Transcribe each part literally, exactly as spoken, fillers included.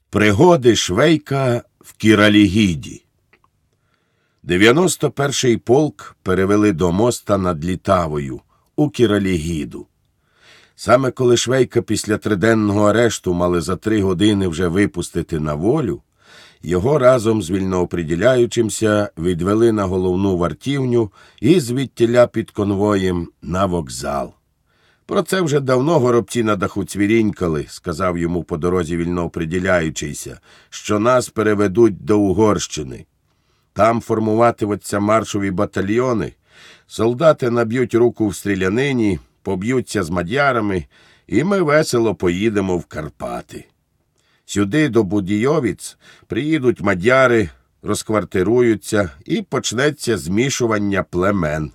Пригоди Швейка в Кіралігіді. дев'яносто перший полк перевели до моста над Літавою у Кіралігіду. Саме коли Швейка після триденного арешту мали за три години вже випустити на волю, його разом з вільнооприділяючимся відвели на головну вартівню і звідтіля під конвоєм на вокзал. «Про це вже давно горобці на даху цвірінькали», – сказав йому по дорозі вільнооприділяючийся, «що нас переведуть до Угорщини. Там формуватимуться маршові батальйони, солдати наб'ють руку в стрілянині, поб'ються з мадярами, і ми весело поїдемо в Карпати. Сюди, до Будійовіць, приїдуть мадяри, розквартируються і почнеться змішування племен.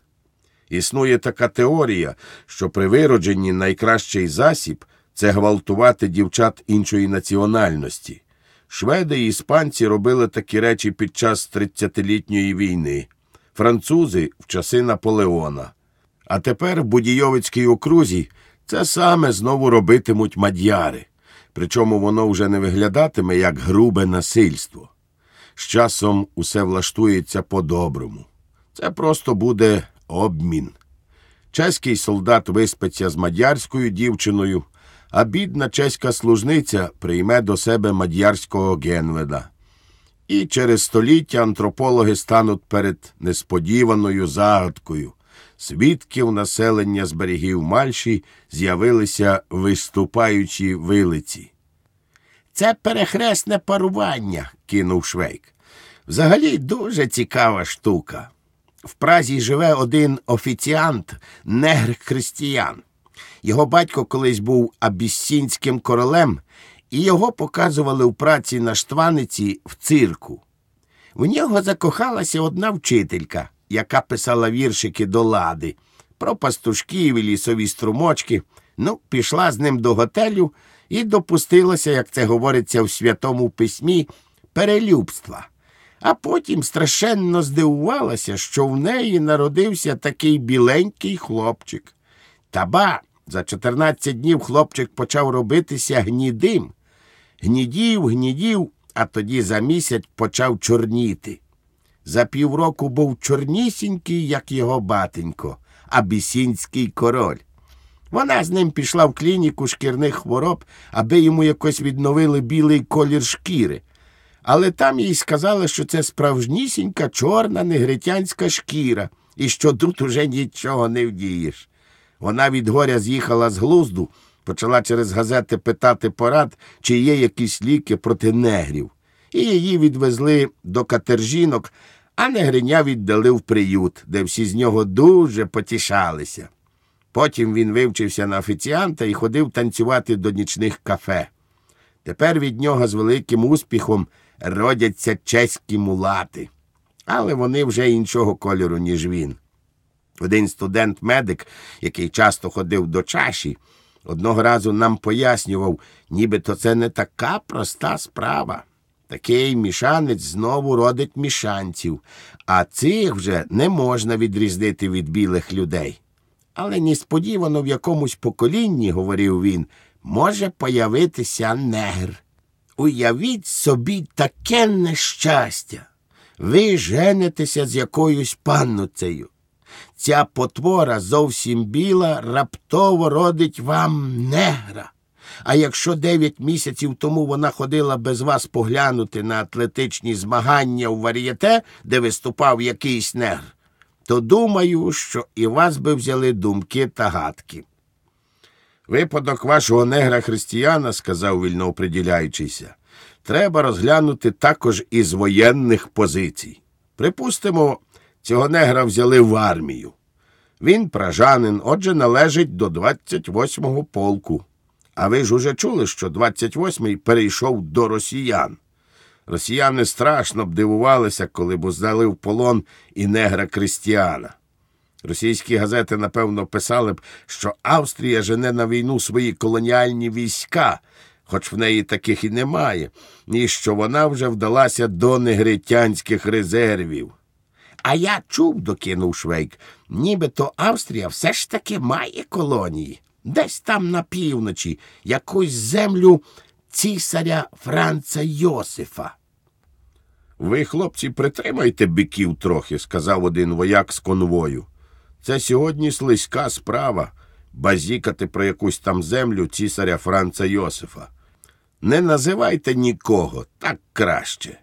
Існує така теорія, що при виродженні найкращий засіб – це гвалтувати дівчат іншої національності. Шведи і іспанці робили такі речі під час тридцятилітньої війни, французи – в часи Наполеона. А тепер в Будійовицькій окрузі це саме знову робитимуть мадяри. Причому воно вже не виглядатиме як грубе насильство. З часом усе влаштується по-доброму. Це просто буде обмін. Чеський солдат виспиться з мадярською дівчиною, а бідна чеська служниця прийме до себе мадярського генведа. І через століття антропологи стануть перед несподіваною загадкою. Свідків населення з берегів Мальші з'явилися виступаючі вилиці. «Це перехресне парування», – кинув Швейк. «Взагалі дуже цікава штука. В Празі живе один офіціант, негр-християн. Його батько колись був абісінським королем, і його показували в праці на штваниці в цирку. В нього закохалася одна вчителька, яка писала віршики до лади, про пастушків і лісові струмочки. Ну, пішла з ним до готелю і допустилася, як це говориться в Святому Письмі, перелюбства. А потім страшенно здивувалася, що в неї народився такий біленький хлопчик. Та ба, за чотирнадцять днів хлопчик почав робитися гнідим. Гнідів, гнідів, а тоді за місяць почав чорніти. За півроку був чорнісінький, як його батенько, абісінський король. Вона з ним пішла в клініку шкірних хвороб, аби йому якось відновили білий колір шкіри. Але там їй сказали, що це справжнісінька чорна негритянська шкіра, і що тут уже нічого не вдієш. Вона від горя з'їхала з глузду, почала через газети питати порад, чи є якісь ліки проти негрів. І її відвезли до катержінок, а негриня віддали в приют, де всі з нього дуже потішалися. Потім він вивчився на офіціанта і ходив танцювати до нічних кафе. Тепер від нього з великим успіхом родяться чеські мулати. Але вони вже іншого кольору, ніж він. Один студент-медик, який часто ходив до чаші, одного разу нам пояснював, нібито це не така проста справа. Такий мішанець знову родить мішанців, а цих вже не можна відрізнити від білих людей. Але несподівано в якомусь поколінні, говорив він, може появитися негр. Уявіть собі таке нещастя. Ви женитеся з якоюсь панноцею. Ця потвора зовсім біла раптово родить вам негра. А якщо дев'ять місяців тому вона ходила без вас поглянути на атлетичні змагання у вар'єте, де виступав якийсь негр, то думаю, що і вас би взяли думки та гадки. «Випадок вашого негра-християна, – сказав вільнооприділяючийся, – треба розглянути також із воєнних позицій. Припустимо, цього негра взяли в армію. Він пражанин, отже, належить до двадцять восьмого полку. А ви ж уже чули, що двадцять восьмий перейшов до росіян. Росіяни страшно б дивувалися, коли б здали в полон і негра-християна. Російські газети, напевно, писали б, що Австрія жене на війну свої колоніальні війська, хоч в неї таких і немає, і що вона вже вдалася до негритянських резервів. А я чув, – докинув Швейк, – нібито Австрія все ж таки має колонії. Десь там на півночі, якусь землю цісаря Франца Йосифа. Ви, хлопці, притримайте биків трохи, сказав один вояк з конвою. Це сьогодні слизька справа – базікати про якусь там землю цісаря Франца Йосифа. Не називайте нікого, так краще.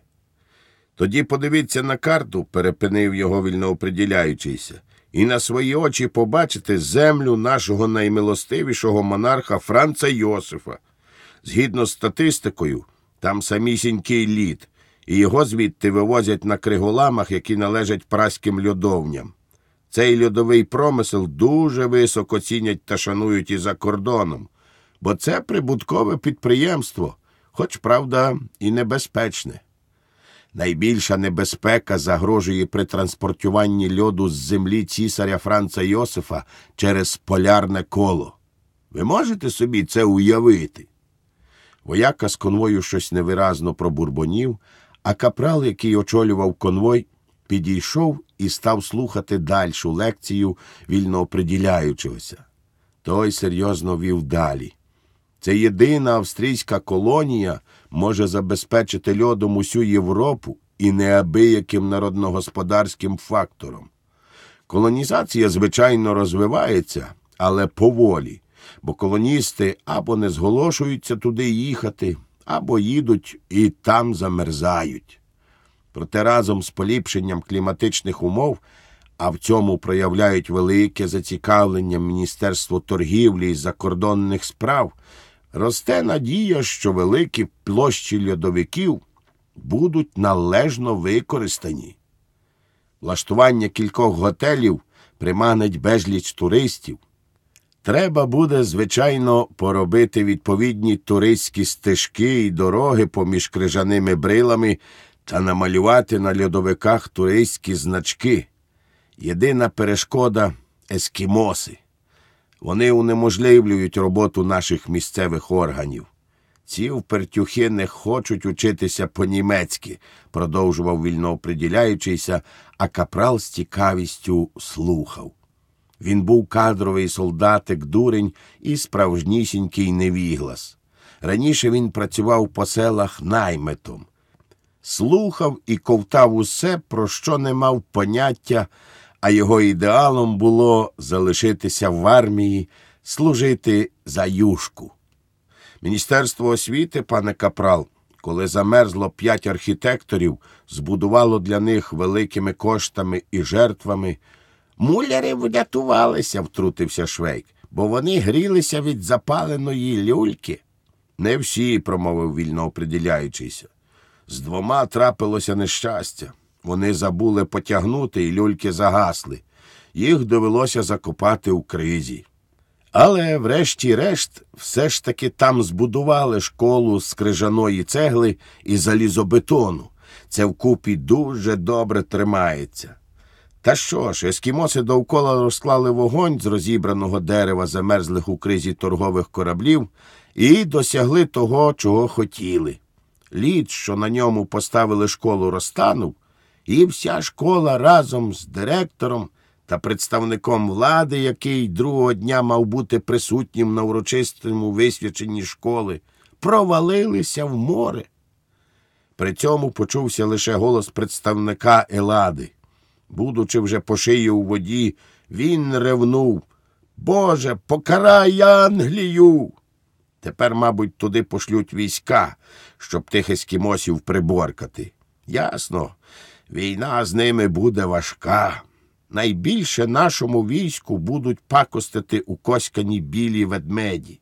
Тоді подивіться на карту, перепинив його вільнооприділяючийся, і на свої очі побачите землю нашого наймилостивішого монарха Франца Йосифа. Згідно з статистикою, там самісінький лід, і його звідти вивозять на криголамах, які належать праським льодовням. Цей льодовий промисел дуже високо цінять та шанують і за кордоном, бо це прибуткове підприємство, хоч, правда, і небезпечне. Найбільша небезпека загрожує при транспортуванні льоду з землі цісаря Франца Йосифа через полярне коло. Ви можете собі це уявити? Вояка з конвою щось невиразно пробурбонів, а капрал, який очолював конвой, підійшов і став слухати дальшу лекцію вільнооприділяючогося. Той серйозно вів далі. Це єдина австрійська колонія може забезпечити льодом усю Європу і неабияким народногосподарським фактором. Колонізація, звичайно, розвивається, але поволі, бо колоністи або не зголошуються туди їхати, або їдуть і там замерзають. Проте разом з поліпшенням кліматичних умов, а в цьому проявляють велике зацікавлення Міністерство торгівлі і закордонних справ, росте надія, що великі площі льодовиків будуть належно використані. Влаштування кількох готелів приманить безліч туристів. Треба буде, звичайно, поробити відповідні туристські стежки і дороги поміж крижаними брилами та намалювати на льодовиках туристські значки. Єдина перешкода – ескімоси. Вони унеможливлюють роботу наших місцевих органів. Ці впертюхи не хочуть учитися по-німецьки, продовжував вільнооприділяючийся, а капрал з цікавістю слухав. Він був кадровий солдатик-дурень і справжнісінький невіглас. Раніше він працював по селах наймитом. Слухав і ковтав усе, про що не мав поняття, а його ідеалом було залишитися в армії, служити за юшку. Міністерство освіти, пане капрал, коли замерзло п'ять архітекторів, збудувало для них великими коштами і жертвами. Муляри врятувалися, втрутився Швейк, бо вони грілися від запаленої люльки. Не всі, промовив вільнооприділяючийся. З двома трапилося нещастя. Вони забули потягнути, і люльки загасли. Їх довелося закопати у кризі. Але, врешті-решт, все ж таки там збудували школу з крижаної цегли і залізобетону. Це вкупі дуже добре тримається. Та що ж, ескімоси довкола розклали вогонь з розібраного дерева замерзлих у кризі торгових кораблів і досягли того, чого хотіли. Лід, що на ньому поставили школу, розтанув, і вся школа разом з директором та представником влади, який другого дня мав бути присутнім на урочистому висвяченні школи, провалилися в море. При цьому почувся лише голос представника Елади. Будучи вже по шию у воді, він ревнув: «Боже, покарай Англію!» Тепер, мабуть, туди пошлють війська, щоб тих ескімосів приборкати. Ясно, війна з ними буде важка. Найбільше нашому війську будуть пакостити укоськані білі ведмеді.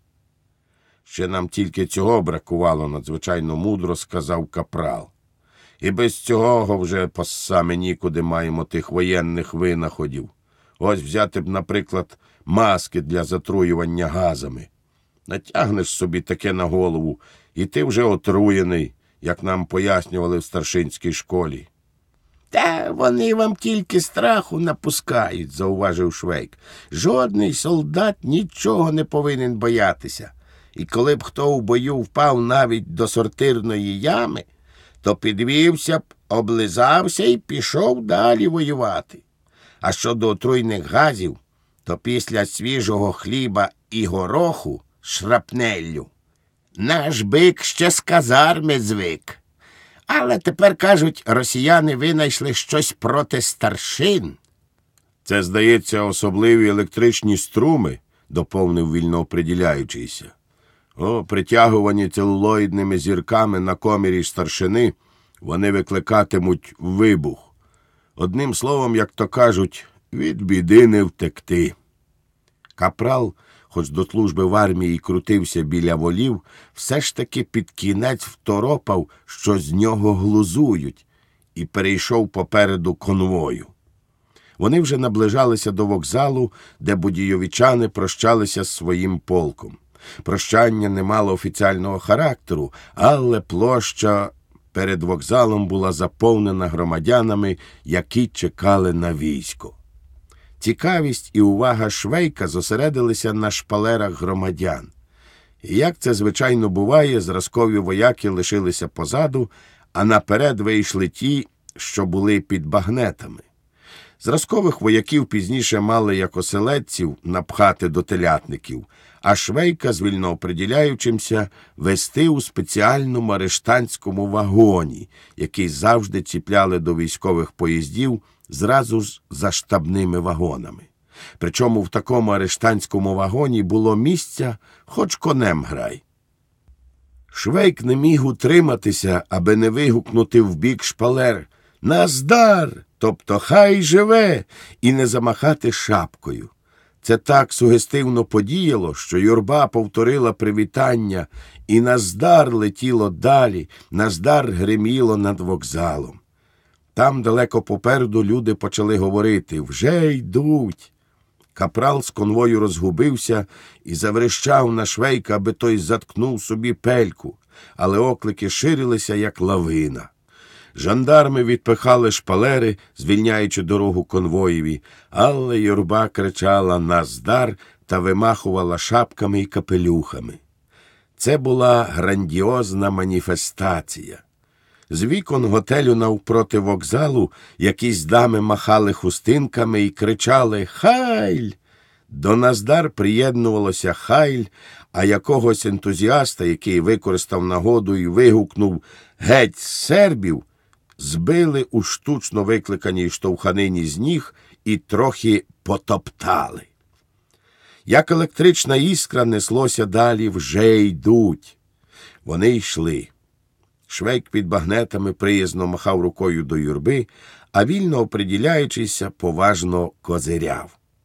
Ще нам тільки цього бракувало, надзвичайно мудро сказав капрал. І без цього вже по саме нікуди маємо тих воєнних винаходів. Ось взяти б, наприклад, маски для затруювання газами. Натягнеш собі таке на голову, і ти вже отруєний, як нам пояснювали в старшинській школі. «Та вони вам тільки страху напускають», – зауважив Швейк. «Жодний солдат нічого не повинен боятися. І коли б хто у бою впав навіть до сортирної ями, то підвівся б, облизався і пішов далі воювати. А щодо отруйних газів, то після свіжого хліба і гороху шрапнеллю Наш бик ще з казарми звик. Але тепер, кажуть, росіяни винайшли щось проти старшин. Це, здається, особливі електричні струми, доповнив вільнооприділяючийся. О, притягувані целулоїдними зірками на комірі старшини, вони викликатимуть вибух. Одним словом, як то кажуть, від біди не втекти. Капрал, хоч до служби в армії крутився біля волів, все ж таки під кінець второпав, що з нього глузують, і перейшов попереду конвою. Вони вже наближалися до вокзалу, де будійовичани прощалися з своїм полком. Прощання не мало офіціального характеру, але площа перед вокзалом була заповнена громадянами, які чекали на військо. Цікавість і увага Швейка зосередилися на шпалерах громадян. І як це, звичайно, буває, зразкові вояки лишилися позаду, а наперед вийшли ті, що були під багнетами. Зразкових вояків пізніше мали як оселедців напхати до телятників, а Швейка з вільнооприділяючимся вести у спеціальному арештантському вагоні, який завжди чіпляли до військових поїздів зразу ж за штабними вагонами. Причому в такому арештантському вагоні було місця, хоч конем грай. Швейк не міг утриматися, аби не вигукнути в бік шпалер «Наздар!», тобто «Хай живе!» і не замахати шапкою. Це так сугестивно подіяло, що юрба повторила привітання, і «Наздар!» летіло далі, «Наздар!» гриміло над вокзалом. Там далеко попереду люди почали говорити «Вже йдуть!». Капрал з конвою розгубився і заврещав на Швейка, аби той заткнув собі пельку, але оклики ширилися, як лавина. Жандарми відпихали шпалери, звільняючи дорогу конвоєві, але юрба кричала «Наздар!» та вимахувала шапками і капелюхами. Це була грандіозна маніфестація. З вікон готелю навпроти вокзалу якісь дами махали хустинками і кричали «Хайль!». До «Наздар» приєднувалося «Хайль», а якогось ентузіаста, який використав нагоду і вигукнув «Геть сербів!», збили у штучно викликаній штовханині з ніг і трохи потоптали. Як електрична іскра неслося далі «Вже йдуть!». Вони йшли. Швейк під багнетами приязно махав рукою до юрби, а вільно оприділяючийся поважно козиряв.